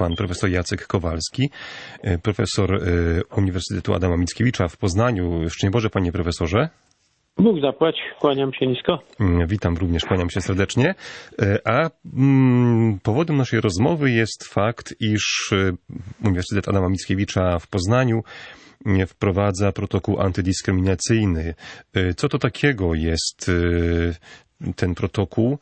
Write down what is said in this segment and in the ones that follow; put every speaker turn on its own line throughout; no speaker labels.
pan profesor Jacek Kowalski, profesor Uniwersytetu Adama Mickiewicza w Poznaniu. Szczęść Boże, panie profesorze.
Bóg zapłać, kłaniam się nisko.
Witam również, kłaniam się serdecznie. A powodem naszej rozmowy jest fakt, iż Uniwersytet Adama Mickiewicza w Poznaniu wprowadza protokół antydyskryminacyjny. Co to takiego jest ten protokół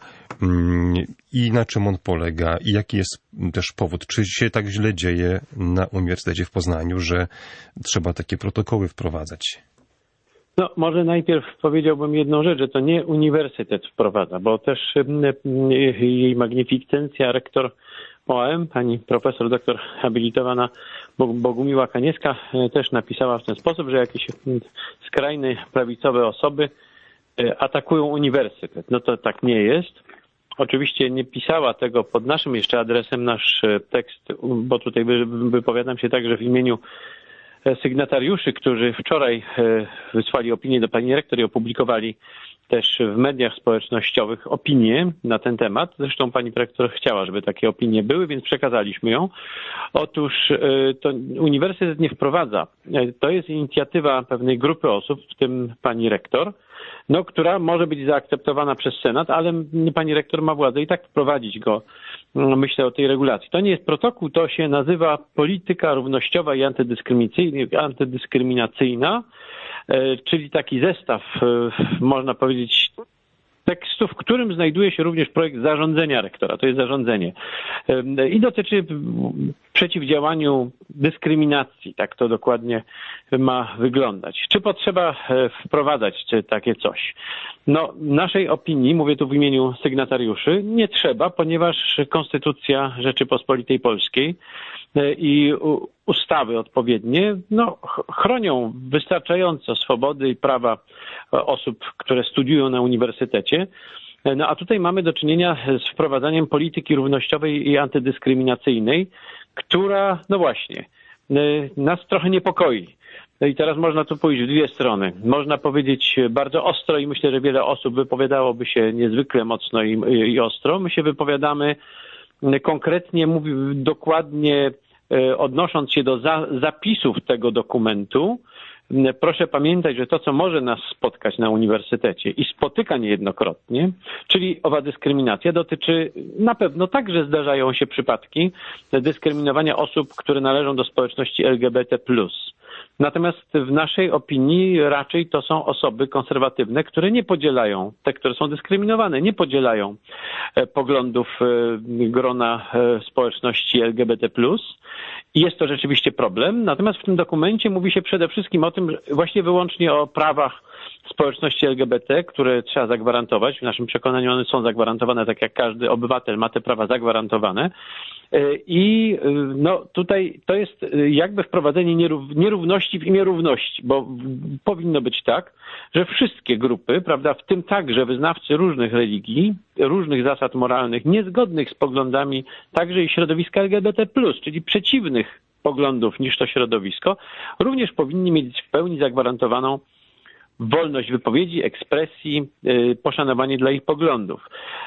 i na czym on polega i jaki jest też powód? Czy się tak źle dzieje na Uniwersytecie w Poznaniu, że trzeba takie protokoły wprowadzać?
No, może najpierw powiedziałbym jedną rzecz, że to nie uniwersytet wprowadza, bo też jej magnificencja rektor OAM, pani profesor doktor habilitowana Bogumiła Kaniewska też napisała w ten sposób, że jakieś skrajne prawicowe osoby atakują uniwersytet. No to tak nie jest. Oczywiście nie pisała tego pod naszym jeszcze adresem nasz tekst, bo tutaj wypowiadam się także w imieniu sygnatariuszy, którzy wczoraj wysłali opinię do pani rektor i opublikowali też w mediach społecznościowych opinię na ten temat. Zresztą pani rektor chciała, żeby takie opinie były, więc przekazaliśmy ją. Otóż to uniwersytet nie wprowadza. To jest inicjatywa pewnej grupy osób, w tym pani rektor, no, która może być zaakceptowana przez Senat, ale pani rektor ma władzę i tak wprowadzić go, myślę o tej regulacji. To nie jest protokół, to się nazywa polityka równościowa i antydyskryminacyjna, czyli taki zestaw, można powiedzieć, tekstu, w którym znajduje się również projekt zarządzenia rektora. To jest zarządzenie. I dotyczy przeciwdziałaniu dyskryminacji. Tak to dokładnie ma wyglądać. Czy potrzeba wprowadzać takie coś? No, naszej opinii, mówię tu w imieniu sygnatariuszy, nie trzeba, ponieważ Konstytucja Rzeczypospolitej Polskiej i ustawy odpowiednie chronią wystarczająco swobody i prawa osób, które studiują na uniwersytecie. No a tutaj mamy do czynienia z wprowadzaniem polityki równościowej i antydyskryminacyjnej, która, no właśnie, nas trochę niepokoi. No i teraz można tu pójść w dwie strony. Można powiedzieć bardzo ostro i myślę, że wiele osób wypowiadałoby się niezwykle mocno i ostro. My się wypowiadamy konkretnie, dokładnie odnosząc się do zapisów tego dokumentu. Proszę pamiętać, że to, co może nas spotkać na uniwersytecie i spotyka niejednokrotnie, czyli owa dyskryminacja, dotyczy na pewno także zdarzają się przypadki dyskryminowania osób, które należą do społeczności LGBT+. Natomiast w naszej opinii raczej to są osoby konserwatywne, które nie podzielają, te, które są dyskryminowane, nie podzielają poglądów grona społeczności LGBT+. I jest to rzeczywiście problem. Natomiast w tym dokumencie mówi się przede wszystkim o tym, że właśnie wyłącznie o prawach społeczności LGBT, które trzeba zagwarantować. W naszym przekonaniu one są zagwarantowane, tak jak każdy obywatel ma te prawa zagwarantowane. I no tutaj to jest jakby wprowadzenie nierówności w imię równości, bo powinno być tak, że wszystkie grupy, prawda, w tym także wyznawcy różnych religii, różnych zasad moralnych, niezgodnych z poglądami także i środowiska LGBT+, czyli przeciwnych poglądów niż to środowisko, również powinni mieć w pełni zagwarantowaną wolność wypowiedzi, ekspresji, poszanowanie dla ich poglądów.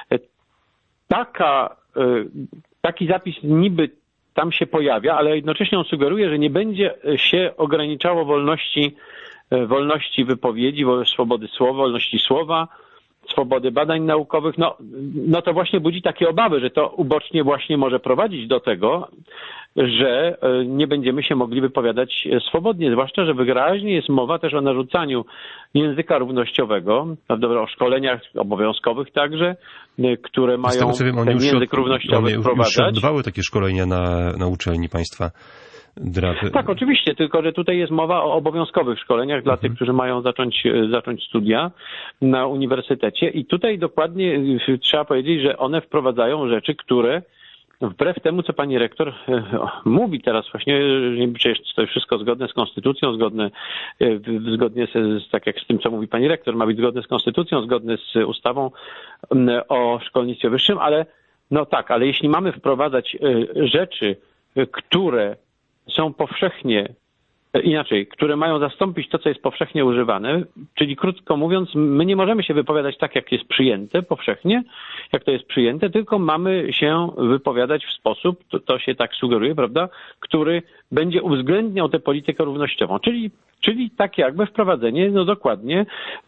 Taki zapis niby tam się pojawia, ale jednocześnie on sugeruje, że nie będzie się ograniczało wolności wypowiedzi, swobody słowa, wolności słowa, swobody badań naukowych. No to właśnie budzi takie obawy, że to ubocznie właśnie może prowadzić do tego, że nie będziemy się mogli wypowiadać swobodnie, zwłaszcza, że wyraźnie jest mowa też o narzucaniu języka równościowego, o szkoleniach obowiązkowych także, które mają ten język równościowy wprowadzać.
Już odbywały takie szkolenia na uczelni państwa.
Tak, oczywiście, tylko że tutaj jest mowa o obowiązkowych szkoleniach dla tych, którzy mają zacząć studia na uniwersytecie i tutaj dokładnie trzeba powiedzieć, że one wprowadzają rzeczy, które wbrew temu, co pani rektor mówi teraz właśnie, że przecież to jest wszystko zgodne z konstytucją, zgodnie tak jak z tym, co mówi pani rektor, ma być zgodne z konstytucją, zgodne z ustawą o szkolnictwie wyższym, ale ale jeśli mamy wprowadzać rzeczy, które są powszechnie Inaczej, które mają zastąpić to, co jest powszechnie używane, czyli krótko mówiąc, my nie możemy się wypowiadać tak, jak jest przyjęte powszechnie, jak to jest przyjęte, tylko mamy się wypowiadać w sposób, to się tak sugeruje, prawda, który będzie uwzględniał tę politykę równościową, czyli tak jakby wprowadzenie, no dokładnie,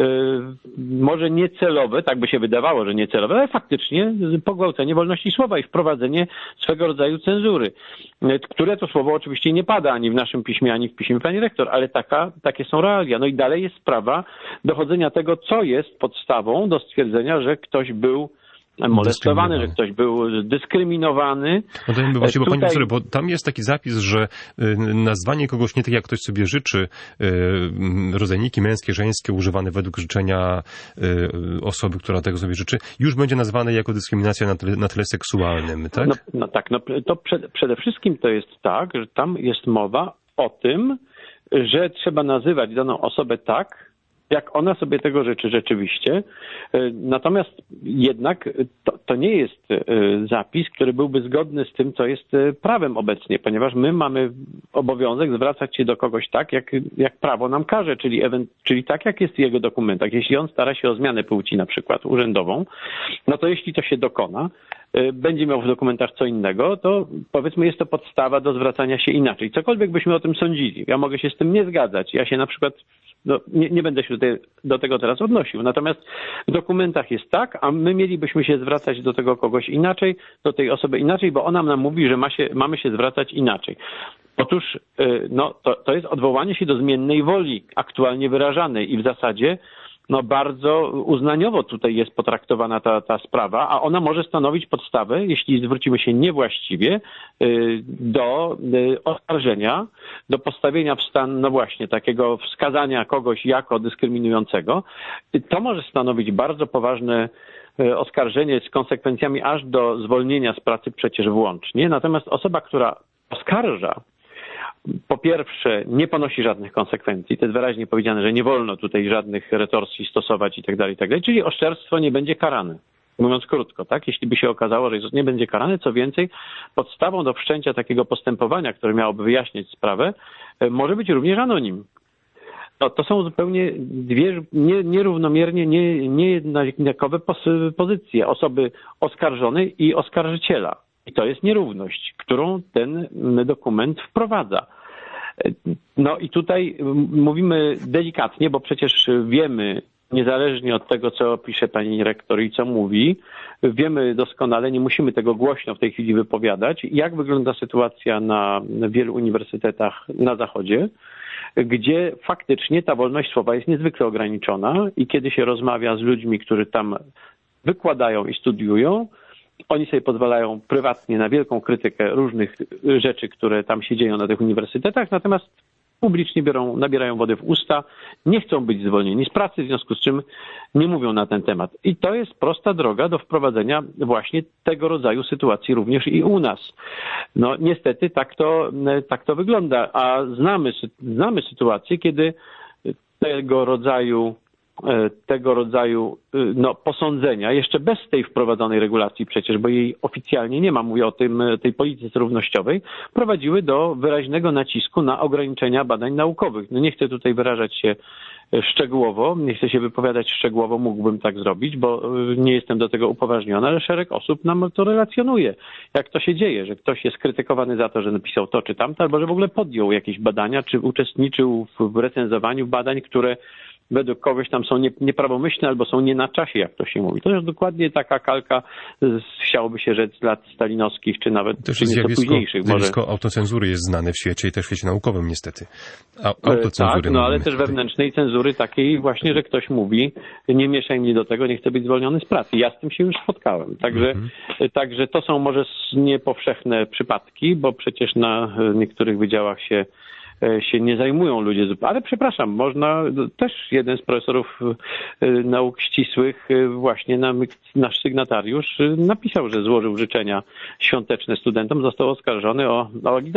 może niecelowe, tak by się wydawało, że niecelowe, ale faktycznie pogwałcenie wolności słowa i wprowadzenie swego rodzaju cenzury, które to słowo oczywiście nie pada ani w naszym piśmie, ani w piśmie pani rektor, ale takie są realia. No i dalej jest sprawa dochodzenia tego, co jest podstawą do stwierdzenia, że ktoś był molestowany, że ktoś był dyskryminowany.
No to jakby właśnie, panie profesorze, bo tam jest taki zapis, że nazwanie kogoś nie tak, jak ktoś sobie życzy, rodzajniki męskie, żeńskie, używane według życzenia osoby, która tego sobie życzy, już będzie nazwane jako dyskryminacja na tle seksualnym, tak?
No tak, to przede wszystkim to jest tak, że tam jest mowa o tym, że trzeba nazywać daną osobę tak, jak ona sobie tego życzy rzeczywiście. Natomiast jednak to nie jest zapis, który byłby zgodny z tym, co jest prawem obecnie, ponieważ my mamy obowiązek zwracać się do kogoś tak, jak prawo nam każe, czyli tak, jak jest w jego dokumentach. Jeśli on stara się o zmianę płci na przykład urzędową, no to jeśli to się dokona, będzie miał w dokumentach co innego, to powiedzmy jest to podstawa do zwracania się inaczej. Cokolwiek byśmy o tym sądzili. Ja mogę się z tym nie zgadzać. Ja się na przykład nie będę się do tego teraz odnosił. Natomiast w dokumentach jest tak, a my mielibyśmy się zwracać do tego kogoś inaczej, do tej osoby inaczej, bo ona nam mówi, że mamy się zwracać inaczej. Otóż to jest odwołanie się do zmiennej woli aktualnie wyrażanej i w zasadzie bardzo uznaniowo tutaj jest potraktowana ta sprawa, a ona może stanowić podstawę, jeśli zwrócimy się niewłaściwie, do oskarżenia, do postawienia w stan, no właśnie, takiego wskazania kogoś jako dyskryminującego. To może stanowić bardzo poważne oskarżenie z konsekwencjami aż do zwolnienia z pracy przecież włącznie. Natomiast osoba, która oskarża, po pierwsze, nie ponosi żadnych konsekwencji. To jest wyraźnie powiedziane, że nie wolno tutaj żadnych retorsji stosować i tak dalej, czyli oszczerstwo nie będzie karane. Mówiąc krótko, tak? Jeśli by się okazało, że nie będzie karane, co więcej, podstawą do wszczęcia takiego postępowania, które miałoby wyjaśniać sprawę, może być również anonim. To są zupełnie dwie nierównomiernie, niejednakowe pozycje osoby oskarżonej i oskarżyciela. I to jest nierówność, którą ten dokument wprowadza. No i tutaj mówimy delikatnie, bo przecież wiemy, niezależnie od tego, co pisze pani rektor i co mówi, wiemy doskonale, nie musimy tego głośno w tej chwili wypowiadać, jak wygląda sytuacja na wielu uniwersytetach na Zachodzie, gdzie faktycznie ta wolność słowa jest niezwykle ograniczona i kiedy się rozmawia z ludźmi, którzy tam wykładają i studiują, oni sobie pozwalają prywatnie na wielką krytykę różnych rzeczy, które tam się dzieją na tych uniwersytetach, natomiast publicznie nabierają wody w usta, nie chcą być zwolnieni z pracy, w związku z czym nie mówią na ten temat. I to jest prosta droga do wprowadzenia właśnie tego rodzaju sytuacji również i u nas. No niestety tak to wygląda, a znamy sytuacje, kiedy tego rodzaju posądzenia, jeszcze bez tej wprowadzonej regulacji przecież, bo jej oficjalnie nie ma, mówię o tej polityce równościowej, prowadziły do wyraźnego nacisku na ograniczenia badań naukowych. No nie chcę tutaj wyrażać się szczegółowo, nie chcę się wypowiadać szczegółowo, mógłbym tak zrobić, bo nie jestem do tego upoważniony, ale szereg osób nam to relacjonuje. Jak to się dzieje, że ktoś jest krytykowany za to, że napisał to czy tamto, albo że w ogóle podjął jakieś badania, czy uczestniczł w recenzowaniu badań, które według kogoś tam są nieprawomyślne albo są nie na czasie, jak to się mówi. To jest dokładnie taka kalka, chciałoby się rzec, z lat stalinowskich, czy nawet nieco późniejszych.
Zjawisko autocenzury jest znane w świecie i też w świecie naukowym niestety.
Tak, ale też wewnętrznej cenzury takiej właśnie, że ktoś mówi, nie mieszaj mnie do tego, nie chcę być zwolniony z pracy. Ja z tym się już spotkałem. Także to są może niepowszechne przypadki, bo przecież na niektórych wydziałach się nie zajmują ludzie, ale przepraszam, można, też jeden z profesorów nauk ścisłych, właśnie nasz sygnatariusz napisał, że złożył życzenia świąteczne studentom, został oskarżony o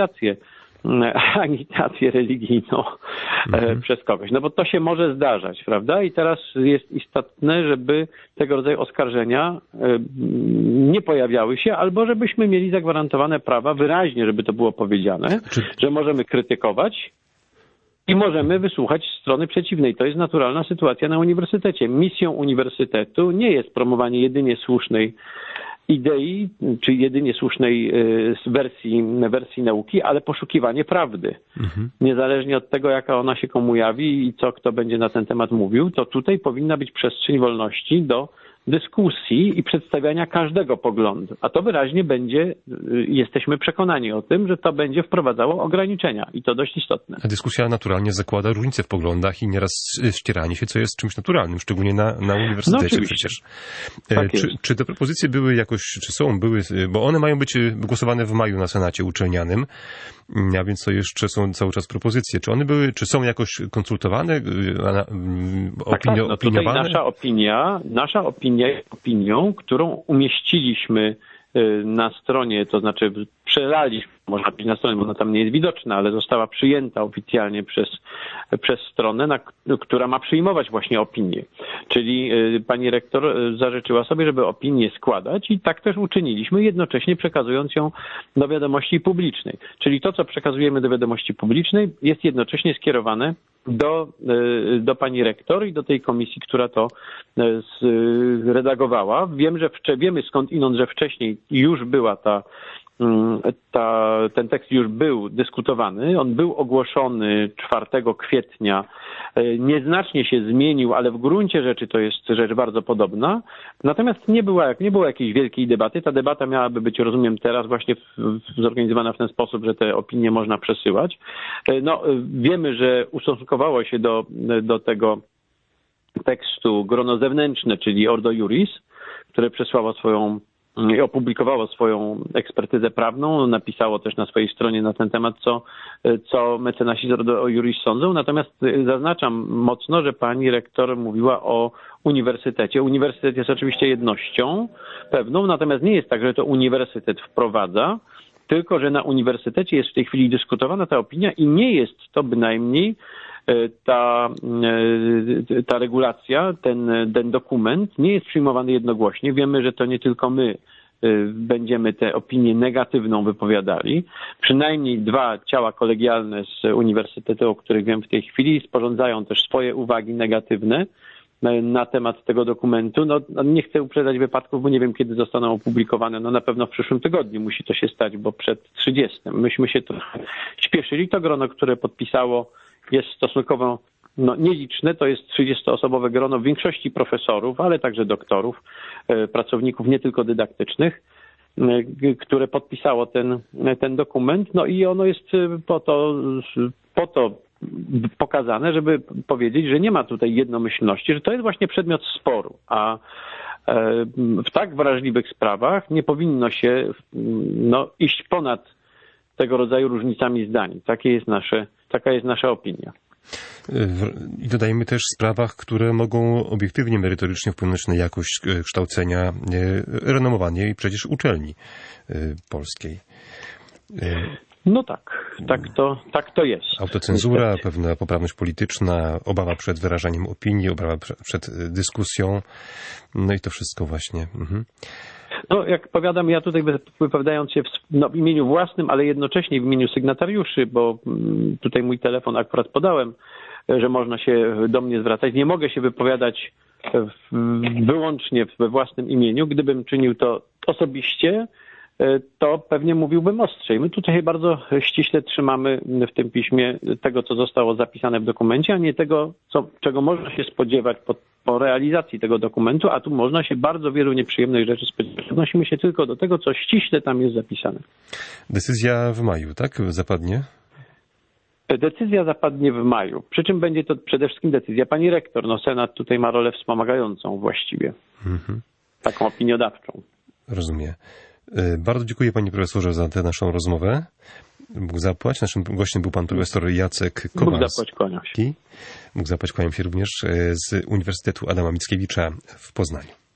agitację religijną przez kogoś. No bo to się może zdarzać, prawda? I teraz jest istotne, żeby tego rodzaju oskarżenia nie pojawiały się, albo żebyśmy mieli zagwarantowane prawa, wyraźnie, żeby to było powiedziane, że możemy krytykować, I możemy wysłuchać strony przeciwnej. To jest naturalna sytuacja na uniwersytecie. Misją uniwersytetu nie jest promowanie jedynie słusznej idei, czy jedynie słusznej wersji nauki, ale poszukiwanie prawdy. Niezależnie od tego, jaka ona się komu jawi i co kto będzie na ten temat mówił, to tutaj powinna być przestrzeń wolności do dyskusji i przedstawiania każdego poglądu. A to wyraźnie będzie, jesteśmy przekonani o tym, że to będzie wprowadzało ograniczenia i to dość istotne.
A dyskusja naturalnie zakłada różnice w poglądach i nieraz ścieranie się, co jest czymś naturalnym, szczególnie na uniwersytecie przecież.
Tak
czy te propozycje były jakoś, były, bo one mają być głosowane w maju na Senacie Uczelnianym, a więc to jeszcze są cały czas propozycje. Czy one były, czy są jakoś konsultowane, opiniowane?
Nasza opinia jest opinią, którą umieściliśmy na stronie, to znaczy przelaliśmy, można powiedzieć na stronę, bo ona tam nie jest widoczna, ale została przyjęta oficjalnie przez stronę, która ma przyjmować właśnie opinię. Czyli pani rektor zażyczyła sobie, żeby opinię składać i tak też uczyniliśmy, jednocześnie przekazując ją do wiadomości publicznej. Czyli to, co przekazujemy do wiadomości publicznej, jest jednocześnie skierowane do pani rektor i do tej komisji, która to redagowała. Wiemy skąd inąd, że wcześniej już była ten tekst już był dyskutowany, on był ogłoszony 4 kwietnia, nieznacznie się zmienił, ale w gruncie rzeczy to jest rzecz bardzo podobna, natomiast nie było jakiejś wielkiej debaty, ta debata miałaby być, rozumiem, teraz właśnie zorganizowana w ten sposób, że te opinie można przesyłać. Wiemy, że ustosunkowało się do tego tekstu grono zewnętrzne, czyli Ordo Iuris, które przesłało opublikowało swoją ekspertyzę prawną, napisało też na swojej stronie na ten temat, co mecenasi z Ordo Iuris sądzą. Natomiast zaznaczam mocno, że pani rektor mówiła o uniwersytecie. Uniwersytet jest oczywiście jednością pewną, natomiast nie jest tak, że to uniwersytet wprowadza, tylko że na uniwersytecie jest w tej chwili dyskutowana ta opinia i nie jest to bynajmniej ta regulacja, ten dokument nie jest przyjmowany jednogłośnie. Wiemy, że to nie tylko my będziemy tę opinię negatywną wypowiadali. Przynajmniej 2 ciała kolegialne z uniwersytetu, o których wiem w tej chwili, sporządzają też swoje uwagi negatywne na temat tego dokumentu. Nie chcę uprzedzać wypadków, bo nie wiem, kiedy zostaną opublikowane. Na pewno w przyszłym tygodniu musi to się stać, bo przed 30. Myśmy się trochę śpieszyli. To grono, które podpisało, jest stosunkowo nieliczne, to jest 30-osobowe grono, w większości profesorów, ale także doktorów, pracowników nie tylko dydaktycznych, które podpisało ten dokument. I ono jest po to pokazane, żeby powiedzieć, że nie ma tutaj jednomyślności, że to jest właśnie przedmiot sporu, a w tak wrażliwych sprawach nie powinno się iść ponad tego rodzaju różnicami zdań. Taka jest nasza opinia.
I dodajmy też w sprawach, które mogą obiektywnie, merytorycznie wpłynąć na jakość kształcenia renomowanej przecież uczelni polskiej.
Tak to jest.
Autocenzura, pewna poprawność polityczna, obawa przed wyrażaniem opinii, obawa przed dyskusją, i to wszystko właśnie.
Jak powiadam, ja tutaj wypowiadając się w imieniu własnym, ale jednocześnie w imieniu sygnatariuszy, bo tutaj mój telefon akurat podałem, że można się do mnie zwracać. Nie mogę się wypowiadać wyłącznie we własnym imieniu. Gdybym czynił to osobiście, to pewnie mówiłbym ostrzej. My tutaj bardzo ściśle trzymamy w tym piśmie tego, co zostało zapisane w dokumencie, a nie tego, czego można się spodziewać po realizacji tego dokumentu, a tu można się bardzo wielu nieprzyjemnych rzeczy spodziewać. Odnosimy się tylko do tego, co ściśle tam jest zapisane.
Decyzja w maju, tak? Zapadnie?
Decyzja zapadnie w maju. Przy czym będzie to przede wszystkim decyzja pani rektor. Senat tutaj ma rolę wspomagającą właściwie. Taką opiniodawczą.
Rozumiem. Bardzo dziękuję panie profesorze za tę naszą rozmowę. Bóg zapłać. Naszym gościem był pan profesor Jacek Kowalski.
Bóg zapłać, kłaniam się.
Bóg zapłać, kłaniam się również z Uniwersytetu Adama Mickiewicza w Poznaniu.